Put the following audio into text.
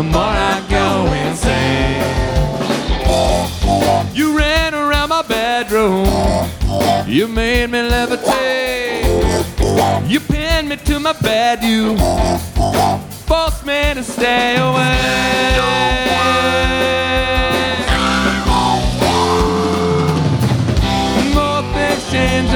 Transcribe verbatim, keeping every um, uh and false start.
the more I go insane. You ran around my bedroom, you made me levitate. You pinned me to my bed, you forced me to stay away.